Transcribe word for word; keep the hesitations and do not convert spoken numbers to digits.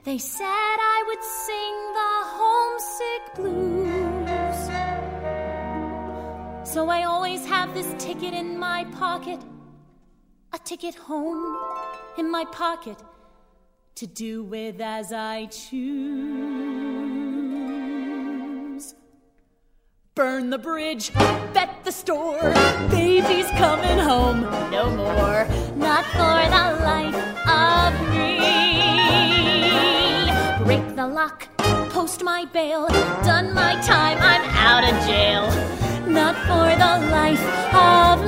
They said I would sing the homesick blues, so I always have this ticket in my pocket, a ticket home in my pocket, to do with as I choose. Burn the bridge, bet the store, baby's coming home no more, not for the life of me. Break the lock, post my bail, done my time, I'm out of jail, not for the life of